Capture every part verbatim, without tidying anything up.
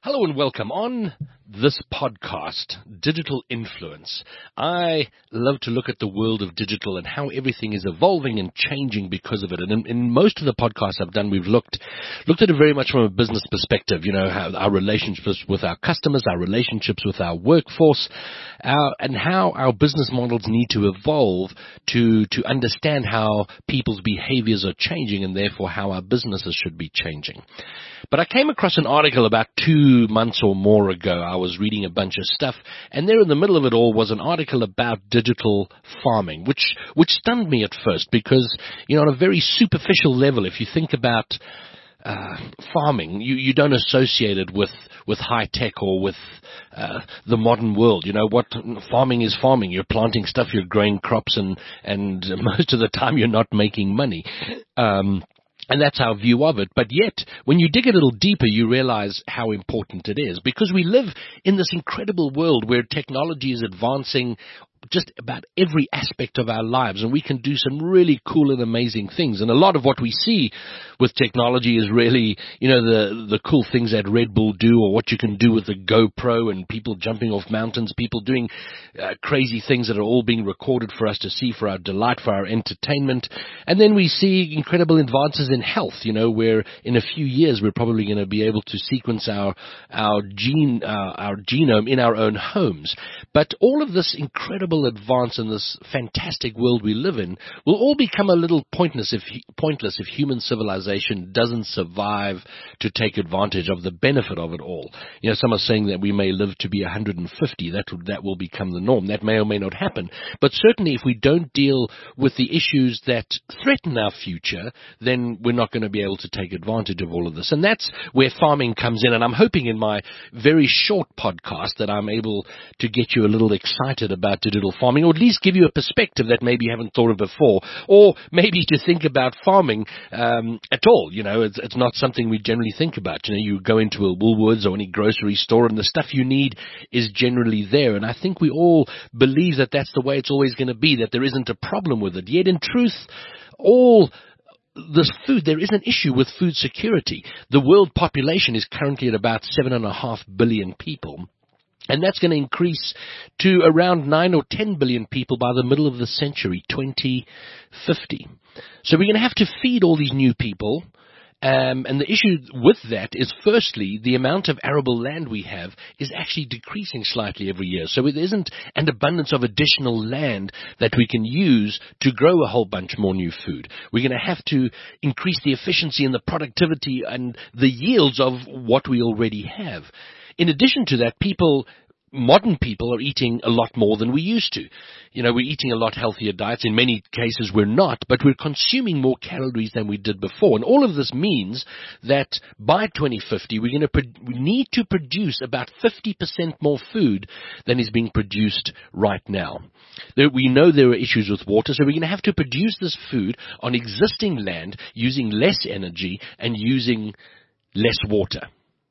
Hello and welcome. On this podcast, Digital Influence, I love to look at the world of digital and how everything is evolving and changing because of it. And in, in most of the podcasts I've done, we've looked looked at it very much from a business perspective, you know, how our relationships with our customers, our relationships with our workforce, our, and how our business models need to evolve to, to understand how people's behaviors are changing and therefore how our businesses should be changing. But I came across an article about two months or more ago. I was reading a bunch of stuff, and there in the middle of it all was an article about digital farming, which which stunned me at first because, you know, on a very superficial level, if you think about uh, farming, you, you don't associate it with, with high tech or with uh, the modern world. You know, what farming is farming. You're planting stuff, you're growing crops, and, and most of the time you're not making money. Um And that's our view of it. But yet, when you dig a little deeper, you realize how important it is. Because we live in this incredible world where technology is advancing just about every aspect of our lives, and we can do some really cool and amazing things. And a lot of what we see with technology is really, you know, the the cool things that Red Bull do, or what you can do with the GoPro, and people jumping off mountains, people doing uh, crazy things that are all being recorded for us to see, for our delight, for our entertainment. And then we see incredible advances in health, you know, where in a few years we're probably going to be able to sequence our our gene uh, our genome in our own homes. But all of this incredible advance in this fantastic world we live in will all become a little pointless if pointless if human civilization doesn't survive to take advantage of the benefit of it all. You know, some are saying that we may live to be one hundred fifty. That that will become the norm. That may or may not happen. But certainly, if we don't deal with the issues that threaten our future, then we're not going to be able to take advantage of all of this. And that's where farming comes in. And I'm hoping in my very short podcast that I'm able to get you a little excited about digital farming, or at least give you a perspective that maybe you haven't thought of before, or maybe to think about farming um, at all. You know, it's, it's not something we generally think about. You know, you go into a Woolworths or any grocery store and the stuff you need is generally there. And I think we all believe that that's the way it's always going to be, that there isn't a problem with it. Yet in truth, all this food, there is an issue with food security. The world population is currently at about seven and a half billion people. And that's going to increase to around nine or ten billion people by the middle of the century, twenty fifty. So we're going to have to feed all these new people. Um, and the issue with that is, firstly, the amount of arable land we have is actually decreasing slightly every year. So it isn't an abundance of additional land that we can use to grow a whole bunch more new food. We're going to have to increase the efficiency and the productivity and the yields of what we already have. In addition to that, people, modern people are eating a lot more than we used to. You know, we're eating a lot healthier diets. In many cases, we're not, but we're consuming more calories than we did before. And all of this means that by twenty fifty, we're going to pro- we need to produce about fifty percent more food than is being produced right now. There, we know there are issues with water, so we're going to have to produce this food on existing land using less energy and using less water.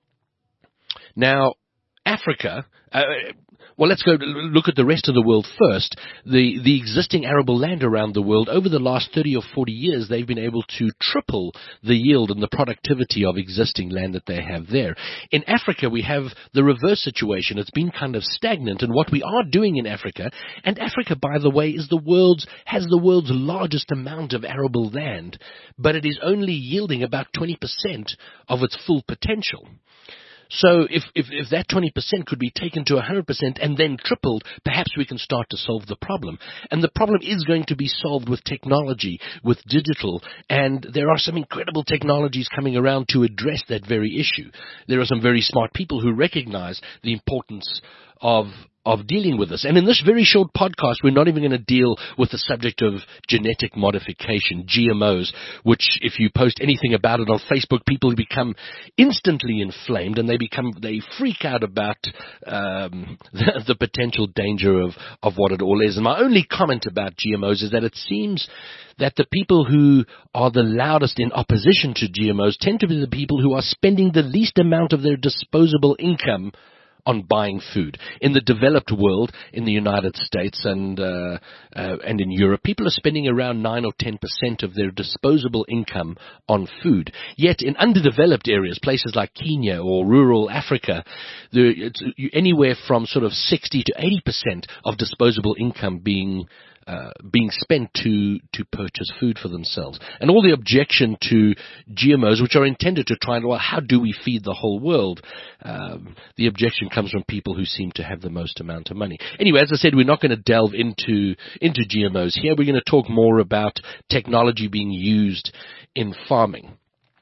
Now, Africa, uh, well, let's go look at the rest of the world first. The, the existing arable land around the world, over the last thirty or forty years, they've been able to triple the yield and the productivity of existing land that they have there. In Africa, we have the reverse situation. It's been kind of stagnant. And what we are doing in Africa, and Africa, by the way, is the world's, has the world's largest amount of arable land, but it is only yielding about twenty percent of its full potential. So if, if, if that twenty percent could be taken to one hundred percent and then tripled, perhaps we can start to solve the problem. And the problem is going to be solved with technology, with digital, and there are some incredible technologies coming around to address that very issue. There are some very smart people who recognize the importance of of dealing with this. And in this very short podcast, we're not even going to deal with the subject of genetic modification, G M Os, which if you post anything about it on Facebook, people become instantly inflamed and they become, they freak out about um, the, the potential danger of, of what it all is. And my only comment about G M Os is that it seems that the people who are the loudest in opposition to G M Os tend to be the people who are spending the least amount of their disposable income on buying food. In the developed world, in the United States and uh, uh, and in Europe, people are spending around nine or ten percent of their disposable income on food. Yet in underdeveloped areas, places like Kenya or rural Africa, there, it's anywhere from sort of sixty to eighty percent of disposable income being Uh, being spent to, to purchase food for themselves. And all the objection to G M Os, which are intended to try and, well, how do we feed the whole world? Um, the objection comes from people who seem to have the most amount of money. Anyway, as I said, we're not going to delve into, into G M Os here. We're going to talk more about technology being used in farming.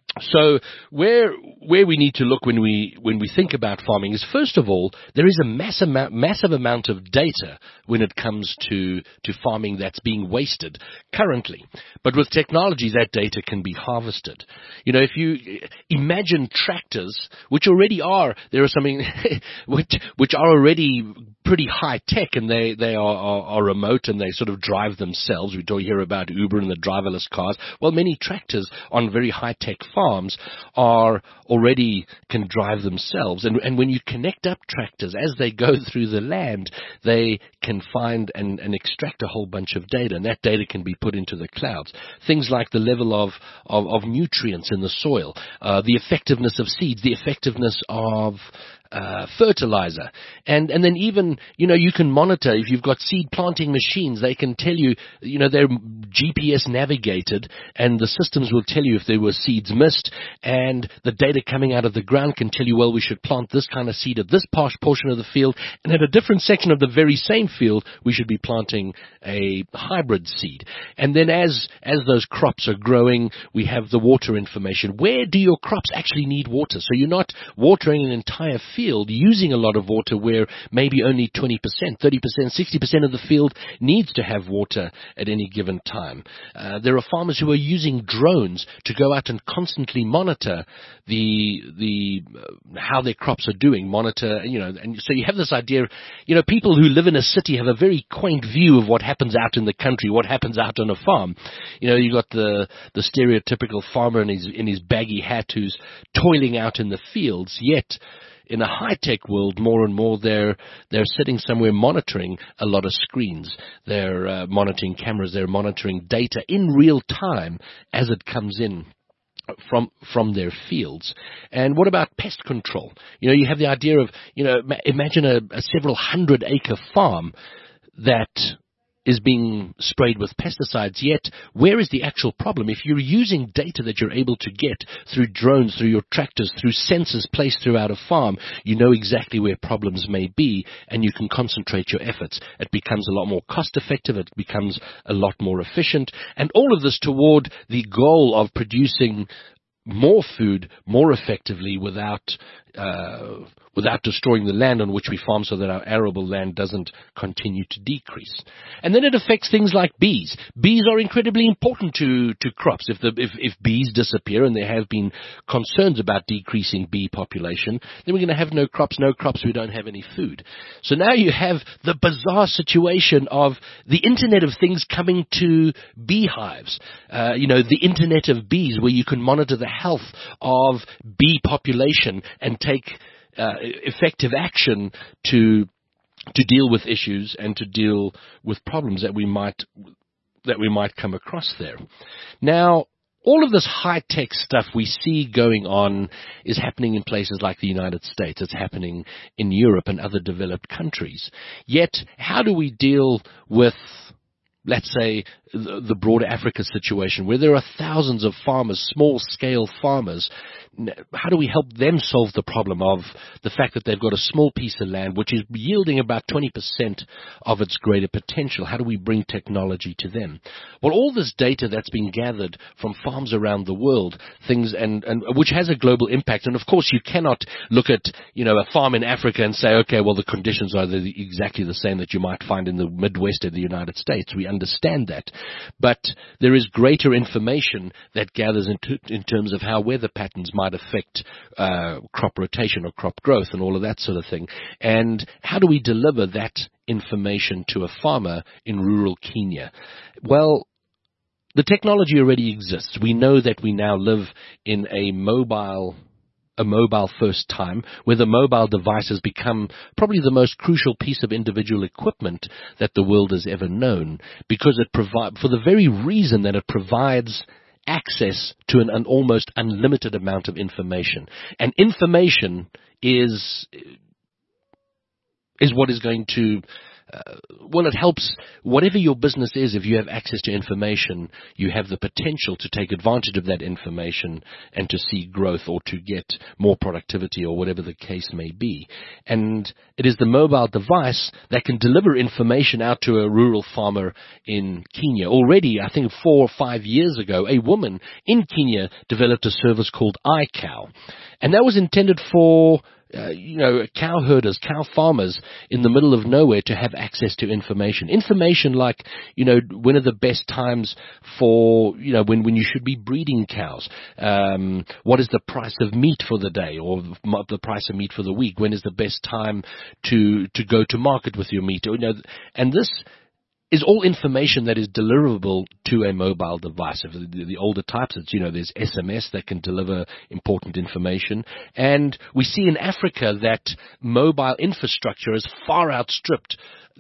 So where where we need to look when we when we think about farming is, first of all, there is a massive amount, massive amount of data when it comes to to farming that's being wasted currently. But with technology, that data can be harvested. You know, if you imagine tractors, which already are, there are something which which are already pretty high tech, and they they are, are, are remote and they sort of drive themselves. We do hear about Uber and the driverless cars. Well, many tractors on very high tech farms are already can drive themselves, and and when you connect up tractors as they go through the land, they can find and, and extract a whole bunch of data, and that data can be put into the clouds. Things like the level of of, of nutrients in the soil, uh, the effectiveness of seeds, the effectiveness of Uh, fertilizer, and and then even, you know, you can monitor if you've got seed planting machines. They can tell you, you know, they're G P S navigated, and the systems will tell you if there were seeds missed, and the data coming out of the ground can tell you, well, we should plant this kind of seed at this portion of the field, and at a different section of the very same field, we should be planting a hybrid seed. And then as as those crops are growing, we have the water information. Where do your crops actually need water? So you're not watering an entire field field using a lot of water where maybe only twenty percent, thirty percent, sixty percent of the field needs to have water at any given time. Uh, there are farmers who are using drones to go out and constantly monitor the the uh, how their crops are doing, monitor, you know, and so you have this idea, you know, people who live in a city have a very quaint view of what happens out in the country, what happens out on a farm. You know, you got the the stereotypical farmer in his in his baggy hat who's toiling out in the fields, yet in a high-tech world, more and more, they're they're sitting somewhere monitoring a lot of screens. They're uh, monitoring cameras. They're monitoring data in real time as it comes in from from their fields. And what about pest control? You know, you have the idea of, you know, imagine a, a several hundred acre farm that is being sprayed with pesticides, yet where is the actual problem? If you're using data that you're able to get through drones, through your tractors, through sensors placed throughout a farm, you know exactly where problems may be, and you can concentrate your efforts. It becomes a lot more cost-effective, it becomes a lot more efficient, and all of this toward the goal of producing more food more effectively without uh, without destroying the land on which we farm, so that our arable land doesn't continue to decrease. And then it affects things like bees. Bees are incredibly important to, to crops. If, the, if, if bees disappear, and there have been concerns about decreasing bee population, then we're going to have no crops, no crops, we don't have any food. So now you have the bizarre situation of the Internet of Things coming to beehives. Uh, you know, the Internet of Bees, where you can monitor the health of bee population and take Uh, effective action to to deal with issues and to deal with problems that we might that we might come across there. Now, all of this high-tech stuff we see going on is happening in places like the United States. It's happening in Europe and other developed countries. Yet, how do we deal with, let's say, the, the broader Africa situation, where there are thousands of farmers, small-scale farmers? How do we help them solve the problem of the fact that they've got a small piece of land which is yielding about twenty percent of its greater potential? How do we bring technology to them? Well, all this data that's been gathered from farms around the world, things and, and which has a global impact. And of course, you cannot look at, you know, a farm in Africa and say, okay, well, the conditions are the, exactly the same that you might find in the Midwest of the United States. We understand that. But there is greater information that gathers in, t- in terms of how weather patterns might affect uh, crop rotation or crop growth and all of that sort of thing. And how do we deliver that information to a farmer in rural Kenya? Well, the technology already exists. We know that we now live in a mobile a mobile-first time, where the mobile device has become probably the most crucial piece of individual equipment that the world has ever known, because it provides, for the very reason that it provides access to an, an almost unlimited amount of information. And information is is what is going to Uh, well, it helps whatever your business is. If you have access to information, you have the potential to take advantage of that information and to see growth or to get more productivity or whatever the case may be. And it is the mobile device that can deliver information out to a rural farmer in Kenya. Already, I think four or five years ago, a woman in Kenya developed a service called iCow. And that was intended for Uh, you know, cow herders, cow farmers in the middle of nowhere to have access to information. Information like, you know, when are the best times for, you know, when, when you should be breeding cows? Um, what is the price of meat for the day, or the price of meat for the week? When is the best time to, to go to market with your meat? You know, and this is all information that is deliverable to a mobile device. Of the, the older types, it's, you know, there's S M S that can deliver important information. And we see in Africa that mobile infrastructure has far outstripped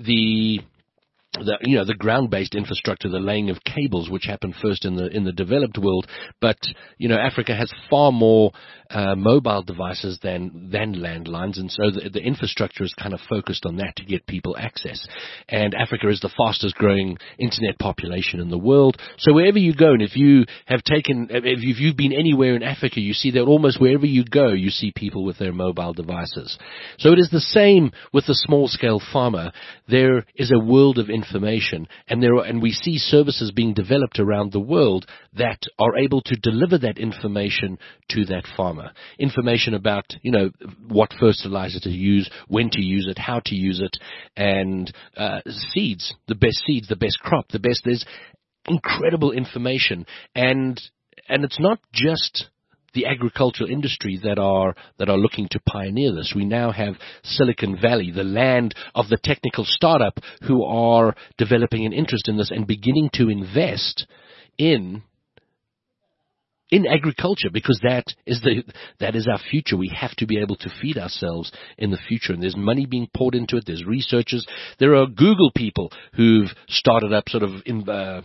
the The, you know, the ground-based infrastructure, the laying of cables, which happened first in the in the developed world. But, you know, Africa has far more uh, mobile devices than than landlines, and so the, the infrastructure is kind of focused on that to get people access. And Africa is the fastest-growing internet population in the world. So wherever you go, and if you have taken, if you've, you've been anywhere in Africa, you see that almost wherever you go, you see people with their mobile devices. So it is the same with the small-scale farmer. There is a world of information, and there are, and we see services being developed around the world that are able to deliver that information to that farmer. Information about, you know, what fertilizer to use, when to use it, how to use it, and uh, seeds, the best seeds, the best crop, the best. There's incredible information, and and it's not just the agricultural industry that are that are looking to pioneer this. We now have Silicon Valley, the land of the technical startup, who are developing an interest in this and beginning to invest in in agriculture, because that is the that is our future. We have to be able to feed ourselves in the future, and there's money being poured into it. There's researchers. There are Google people who've started up sort of in uh,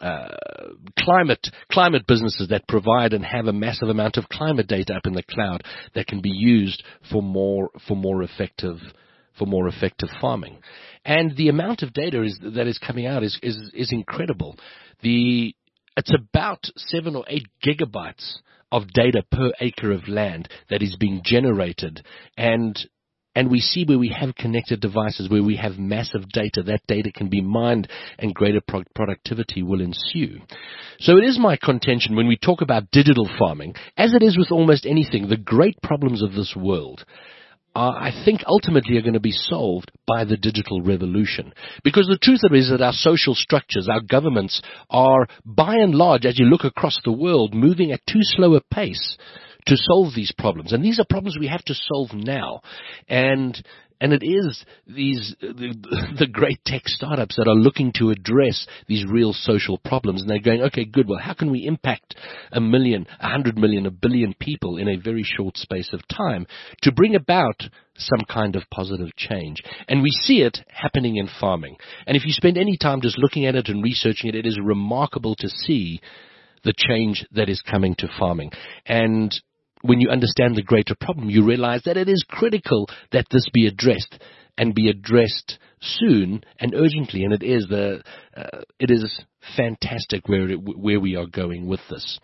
Uh, climate climate businesses that provide and have a massive amount of climate data up in the cloud that can be used for more for more effective for more effective farming. And the amount of data is, that is coming out is, is is incredible. The it's about seven or eight gigabytes of data per acre of land that is being generated, and And we see where we have connected devices, where we have massive data, that data can be mined and greater pro- productivity will ensue. So it is my contention when we talk about digital farming, as it is with almost anything, the great problems of this world are, I think, ultimately are going to be solved by the digital revolution. Because the truth of it is that our social structures, our governments are, by and large, as you look across the world, moving at too slow a pace to solve these problems. And these are problems we have to solve now. And and it is these the, the great tech startups that are looking to address these real social problems. And they're going, okay, good, well, how can we impact a million, a hundred million, a billion people in a very short space of time to bring about some kind of positive change? And we see it happening in farming. And if you spend any time just looking at it and researching it, it is remarkable to see the change that is coming to farming. And when you understand the greater problem, you realize that it is critical that this be addressed, and be addressed soon and urgently. And it is the uh, it is fantastic where it, where we are going with this.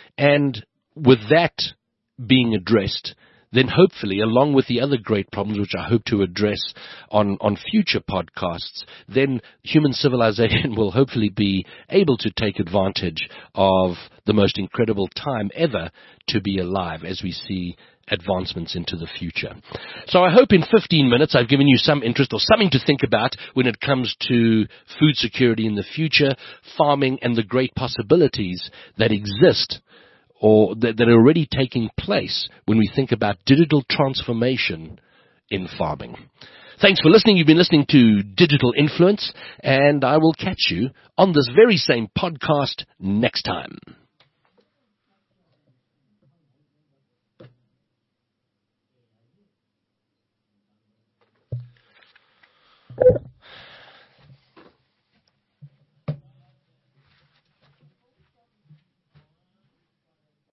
And with that being addressed, then hopefully, along with the other great problems which I hope to address on, on future podcasts, then human civilization will hopefully be able to take advantage of the most incredible time ever to be alive as we see advancements into the future. So I hope in fifteen minutes I've given you some interest or something to think about when it comes to food security in the future, farming, and the great possibilities that exist or that, that are already taking place when we think about digital transformation in farming. Thanks for listening. You've been listening to Digital Influence, and I will catch you on this very same podcast next time.